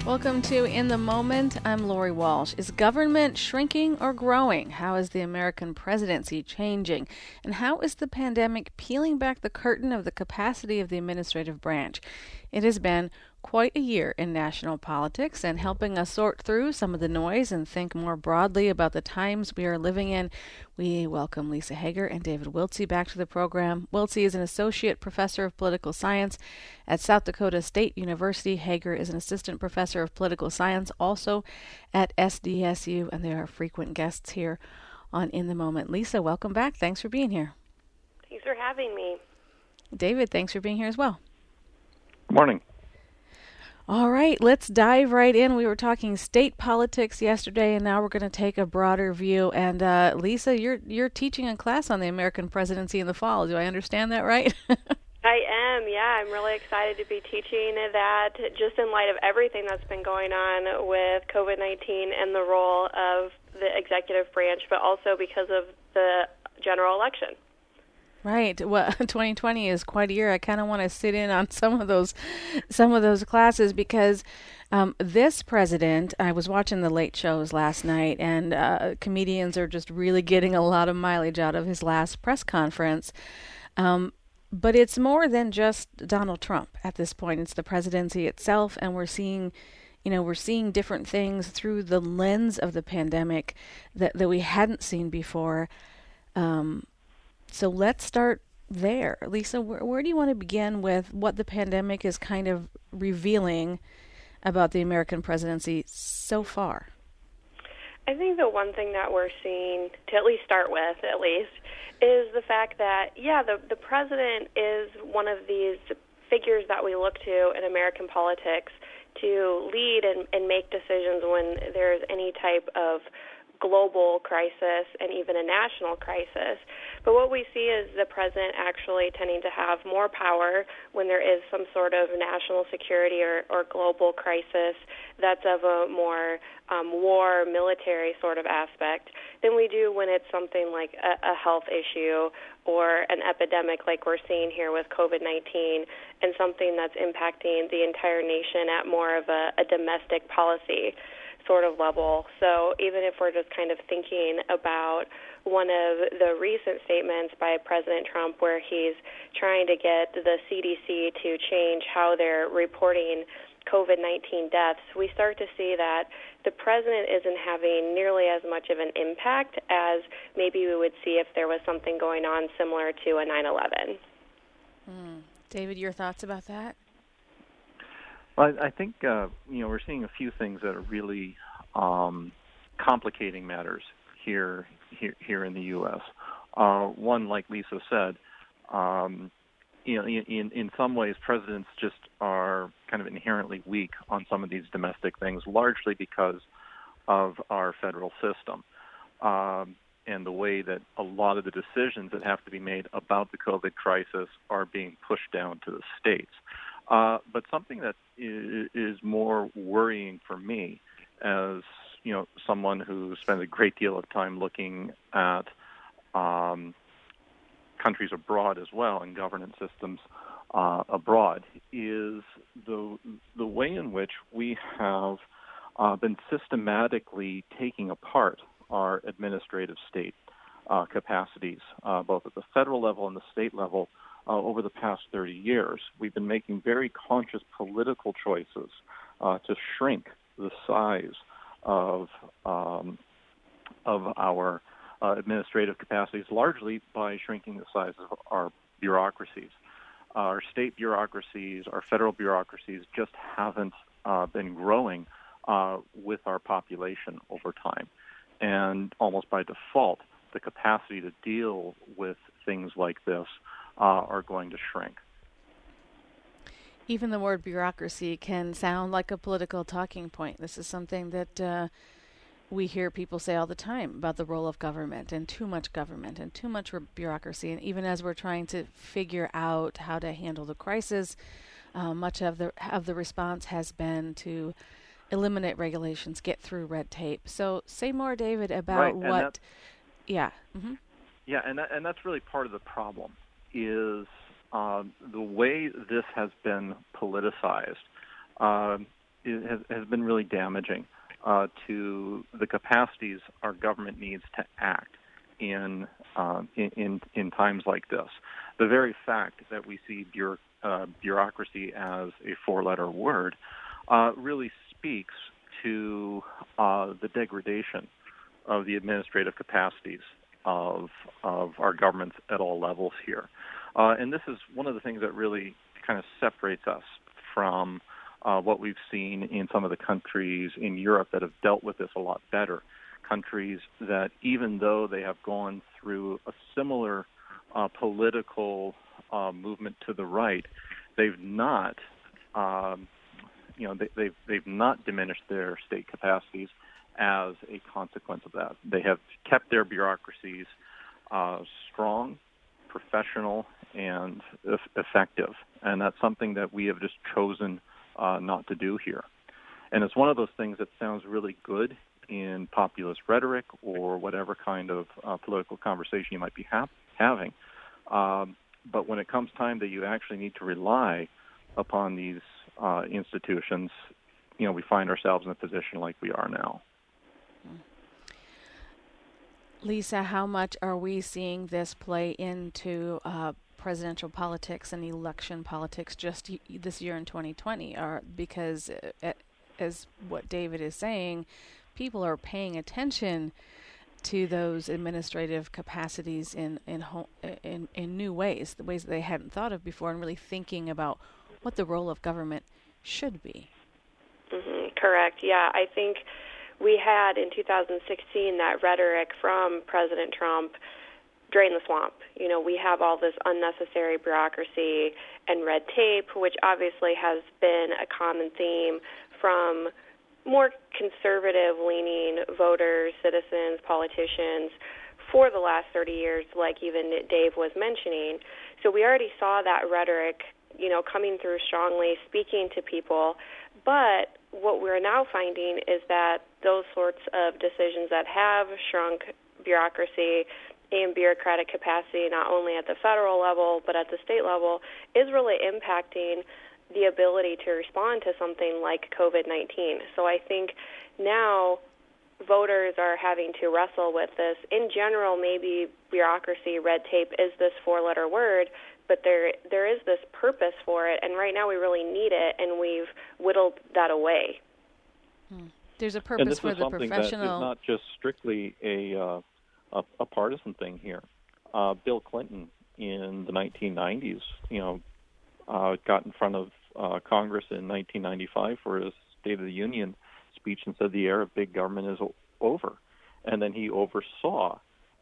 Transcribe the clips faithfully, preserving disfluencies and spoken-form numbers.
Welcome to In the Moment. I'm Lori Walsh. Is government shrinking or growing? How is the American presidency changing? And how is the pandemic peeling back the curtain of the capacity of the administrative branch? It has been quite a year in national politics, and helping us sort through some of the noise and think more broadly about the times we are living in, we welcome Lisa Hager and David Wiltse back to the program. Wiltse is an associate professor of political science at South Dakota State University. Hager is an assistant professor of political science also at S D S U, and they are frequent guests here on In the Moment. Lisa, welcome back. Thanks for being here. Thanks for having me. David, thanks for being here as well. Good morning. All right, let's dive right in. We were talking state politics yesterday, and now we're going to take a broader view. And uh, Lisa, you're you're teaching a class on the American presidency in the fall. Do I understand that right? I am, yeah. I'm really excited to be teaching that just in light of everything that's been going on with COVID nineteen and the role of the executive branch, but also because of the general election. Right. Well, twenty twenty is quite a year. I kind of want to sit in on some of those, some of those classes because um, this president. I was watching the late shows last night, and uh, comedians are just really getting a lot of mileage out of his last press conference. Um, but it's more than just Donald Trump at this point. It's the presidency itself, and we're seeing, you know, we're seeing different things through the lens of the pandemic that that we hadn't seen before. Um, So let's start there. Lisa, where, where do you want to begin with what the pandemic is kind of revealing about the American presidency so far? I think the one thing that we're seeing, to at least start with, at least, is the fact that, yeah, the, the president is one of these figures that we look to in American politics to lead and, and make decisions when there's any type of global crisis and even a national crisis. But what we see is the president actually tending to have more power when there is some sort of national security or, or global crisis that's of a more um, war, military sort of aspect than we do when it's something like a, a health issue or an epidemic like we're seeing here with COVID nineteen, and something that's impacting the entire nation at more of a, a domestic policy sort of level. So even if we're just kind of thinking about one of the recent statements by President Trump where he's trying to get the C D C to change how they're reporting COVID nineteen deaths, we start to see that the president isn't having nearly as much of an impact as maybe we would see if there was something going on similar to a nine eleven. Mm. David, your thoughts about that? Well, I, I think uh, you know we're seeing a few things that are really um, complicating matters here here here in the U S. Uh, one, like Lisa said, um, you know, in in some ways, presidents just are kind of inherently weak on some of these domestic things, largely because of our federal system um, and the way that a lot of the decisions that have to be made about the COVID crisis are being pushed down to the states. Uh, but something that is, is more worrying for me, as you know, someone who spends a great deal of time looking at um, countries abroad as well and governance systems uh, abroad, is the the way in which we have uh, been systematically taking apart our administrative state uh, capacities, uh, both at the federal level and the state level. Uh, over the past thirty years, we've been making very conscious political choices uh, to shrink the size of um, of our uh, administrative capacities, largely by shrinking the size of our bureaucracies. Uh, our state bureaucracies, our federal bureaucracies just haven't uh, been growing uh, with our population over time. And almost by default, the capacity to deal with things like this Uh, are going to shrink. Even the word bureaucracy can sound like a political talking point. This is something that uh, we hear people say all the time about the role of government and too much government and too much bureaucracy. And even as we're trying to figure out how to handle the crisis, uh, much of the of the response has been to eliminate regulations, get through red tape. So say more, David, about right, what... Yeah. Mm-hmm. Yeah, and that, and that's really part of the problem, is um, the way this has been politicized. Um, is, has, has been really damaging uh, to the capacities our government needs to act in, uh, in, in in times like this. The very fact that we see bureau, uh, bureaucracy as a four-letter word uh, really speaks to uh, the degradation of the administrative capacities of of our governments at all levels here. Uh, and this is one of the things that really kind of separates us from uh, what we've seen in some of the countries in Europe that have dealt with this a lot better. Countries that, even though they have gone through a similar uh, political uh, movement to the right, they've not, um, you know, they, they've they've not diminished their state capacities as a consequence of that. They have kept their bureaucracies uh, strong, professional, and e- effective, and that's something that we have just chosen uh, not to do here. And it's one of those things that sounds really good in populist rhetoric or whatever kind of uh, political conversation you might be ha- having. Um, but when it comes time that you actually need to rely upon these uh, institutions, you know, we find ourselves in a position like we are now. Lisa, how much are we seeing this play into uh, presidential politics and election politics just y- this year in twenty twenty? Or because, uh, as what David is saying, people are paying attention to those administrative capacities in in, ho- in in new ways, the ways that they hadn't thought of before, and really thinking about what the role of government should be. Mm-hmm, correct. Yeah, I think we had in two thousand sixteen that rhetoric from President Trump, drain the swamp. You know, we have all this unnecessary bureaucracy and red tape, which obviously has been a common theme from more conservative-leaning voters, citizens, politicians for the last thirty years, like even Dave was mentioning. So we already saw that rhetoric, you know, coming through strongly, speaking to people. But what we're now finding is that those sorts of decisions that have shrunk bureaucracy and bureaucratic capacity, not only at the federal level but at the state level, is really impacting the ability to respond to something like COVID nineteen. So I think now voters are having to wrestle with this. In general, maybe bureaucracy, red tape is this four-letter word, but there there is this purpose for it, and right now we really need it, and we've whittled that away. Hmm. There's a purpose for the professional. And this is something that is not just strictly a uh, a, a partisan thing here. Uh, Bill Clinton in the nineteen nineties, you know, uh, got in front of uh, Congress in nineteen ninety-five for his State of the Union speech and said the era of big government is o- over. And then he oversaw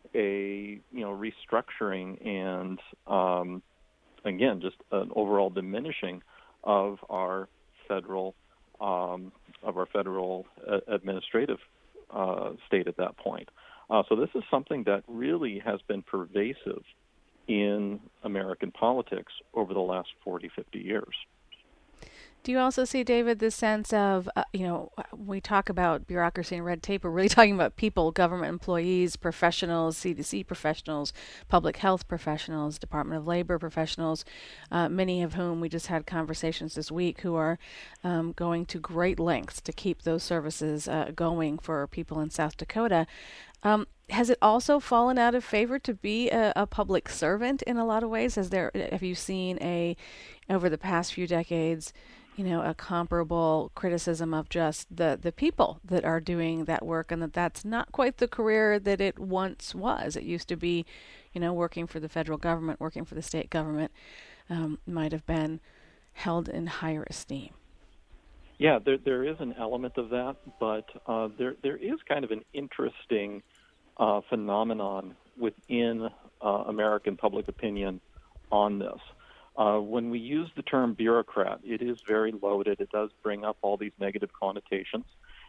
a, you know, restructuring and, um, again, just an overall diminishing of our federal um, of our federal uh, administrative uh, state at that point. Uh, so this is something that really has been pervasive in American politics over the last forty, fifty years. Do you also see, David, the sense of, uh, you know, we talk about bureaucracy and red tape, we're really talking about people, government employees, professionals, C D C professionals, public health professionals, Department of Labor professionals, uh, many of whom we just had conversations this week who are um, going to great lengths to keep those services uh, going for people in South Dakota. Um, has it also fallen out of favor to be a, a public servant in a lot of ways? Has there, have you seen a, over the past few decades, you know, a comparable criticism of just the, the people that are doing that work, and that that's not quite the career that it once was? It used to be, you know, working for the federal government, working for the state government um, might have been held in higher esteem. Yeah, there there is an element of that, but uh, there there is kind of an interesting uh, phenomenon within uh, American public opinion on this. Uh, when we use the term bureaucrat, it is very loaded. It does bring up all these negative connotations.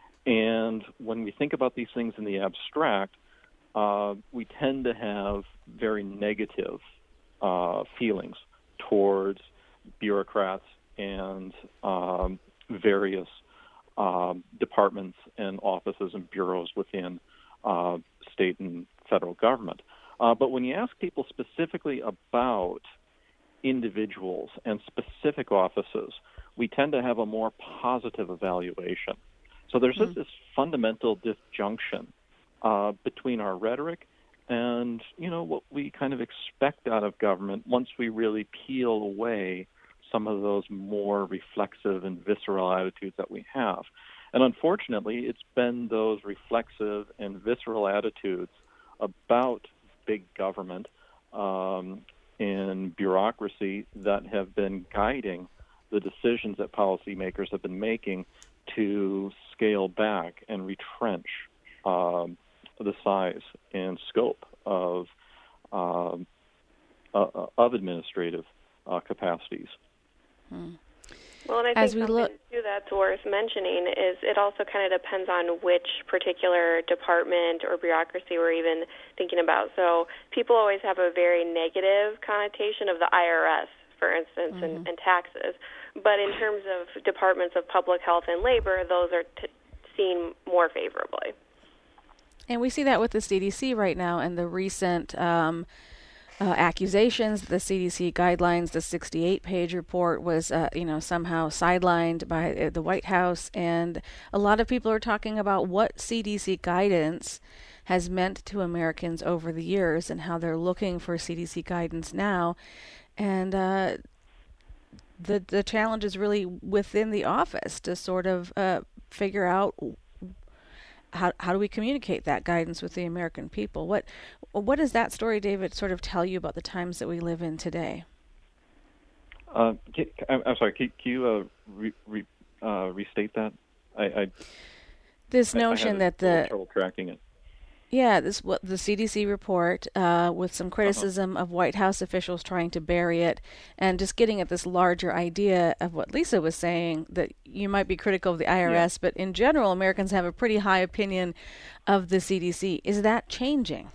And when we think about these things in the abstract, uh, we tend to have very negative uh, feelings towards bureaucrats and um, various um, departments and offices and bureaus within uh, state and federal government. Uh, but when you ask people specifically about individuals and specific offices, we tend to have a more positive evaluation. So there's just mm. this fundamental disjunction uh, between our rhetoric and, you know, what we kind of expect out of government once we really peel away some of those more reflexive and visceral attitudes that we have. And unfortunately, it's been those reflexive and visceral attitudes about big government um, and bureaucracy that have been guiding the decisions that policymakers have been making to scale back and retrench um, the size and scope of uh, uh, of administrative uh, capacities. Hmm. Well, and I think As we something look, too that's worth mentioning is it also kind of depends on which particular department or bureaucracy we're even thinking about. So people always have a very negative connotation of the I R S, for instance, mm-hmm. and, and taxes. But in terms of departments of public health and labor, those are t- seen more favorably. And we see that with the C D C right now and the recent um, uh, accusations. The C D C guidelines, the sixty-eight page report was, uh, you know, somehow sidelined by the White House. And a lot of people are talking about what C D C guidance has meant to Americans over the years and how they're looking for C D C guidance now. And uh, the the challenge is really within the office to sort of uh, figure out How how do we communicate that guidance with the American people? What what does that story, David, sort of tell you about the times that we live in today? Uh, can, I'm sorry. Can, can you uh, re, re, uh, restate that? I, I this notion I had that the trouble tracking it. Yeah, this what the C D C report uh, with some criticism uh-huh. of White House officials trying to bury it, and just getting at this larger idea of what Lisa was saying, that you might be critical of the I R S, yeah. but in general, Americans have a pretty high opinion of the C D C. Is that changing?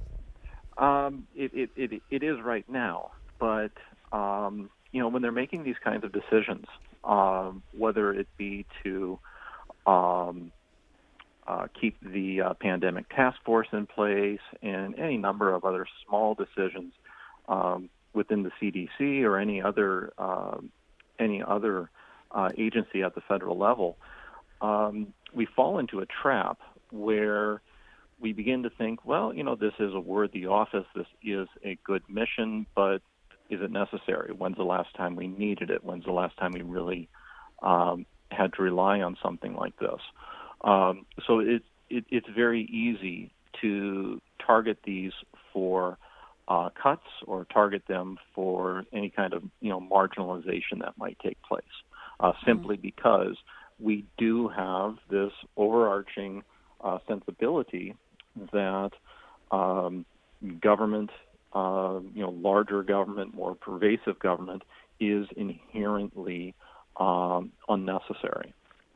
Um, it, it, it, it is right now, but um, you know, when they're making these kinds of decisions, um, whether it be to um, Uh, keep the uh, pandemic task force in place and any number of other small decisions um, within the C D C or any other uh, any other uh, agency at the federal level, um, we fall into a trap where we begin to think, well, you know, this is a worthy office, this is a good mission, but is it necessary? When's the last time we needed it? When's the last time we really um, had to rely on something like this? Um, so it, it, it's very easy to target these for uh, cuts or target them for any kind of, you know, marginalization that might take place, uh, simply mm-hmm. because we do have this overarching uh, sensibility that um, government, uh, you know, larger government, more pervasive government is inherently um, unnecessary.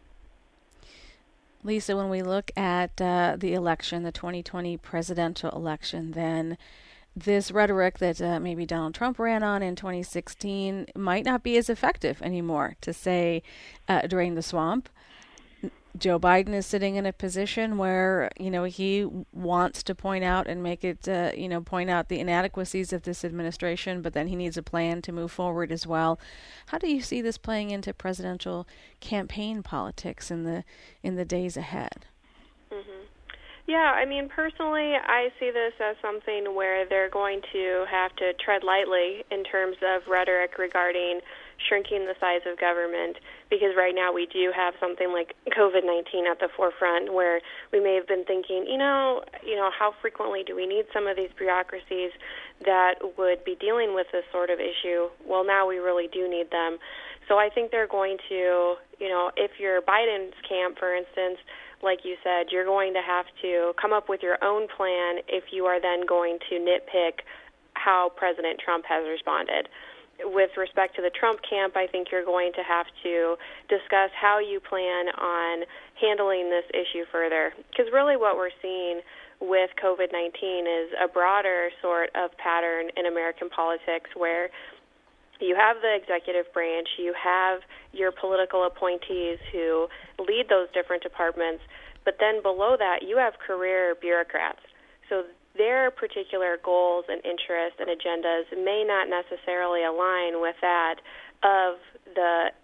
Lisa, when we look at uh, the election, the twenty twenty presidential election, then this rhetoric that uh, maybe Donald Trump ran on in twenty sixteen might not be as effective anymore. To say uh, during the swamp, Joe Biden is sitting in a position where, you know, he wants to point out and make it, uh, you know, point out the inadequacies of this administration, but then he needs a plan to move forward as well. How do you see this playing into presidential campaign politics in the in the days ahead? Mm-hmm. Yeah, I mean, personally, I see this as something where they're going to have to tread lightly in terms of rhetoric regarding shrinking the size of government, because right now we do have something like COVID nineteen at the forefront, where we may have been thinking, you know, you know, how frequently do we need some of these bureaucracies that would be dealing with this sort of issue? Well, now we really do need them. So I think they're going to, you know, if you're Biden's camp, for instance, like you said, you're going to have to come up with your own plan if you are then going to nitpick how President Trump has responded. With respect to the Trump camp, I think you're going to have to discuss how you plan on handling this issue further. Because really what we're seeing with COVID nineteen is a broader sort of pattern in American politics where you have the executive branch, you have your political appointees who lead those different departments, but then below that you have career bureaucrats. So their particular goals and interests and agendas may not necessarily align with that of the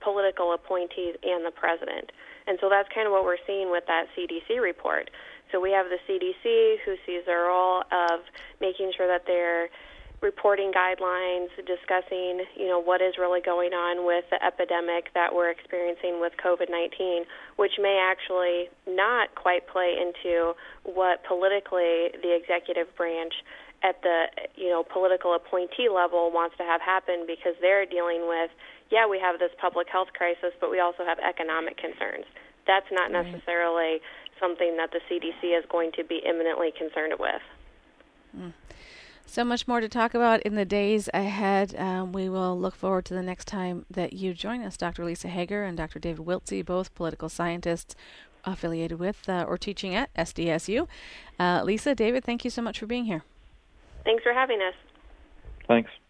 political appointees and the president. And so that's kind of what we're seeing with that C D C report. So we have the C D C, who sees their role of making sure that they're reporting guidelines, discussing, you know, what is really going on with the epidemic that we're experiencing with COVID nineteen, which may actually not quite play into what politically the executive branch at the, you know, political appointee level wants to have happen, because they're dealing with, yeah, we have this public health crisis, but we also have economic concerns. That's not necessarily something that the C D C is going to be imminently concerned with. Mm. So much more to talk about in the days ahead. Um, we will look forward to the next time that you join us, Doctor Lisa Hager and Doctor David Wiltse, both political scientists affiliated with uh, or teaching at S D S U. Uh, Lisa, David, thank you so much for being here. Thanks for having us. Thanks.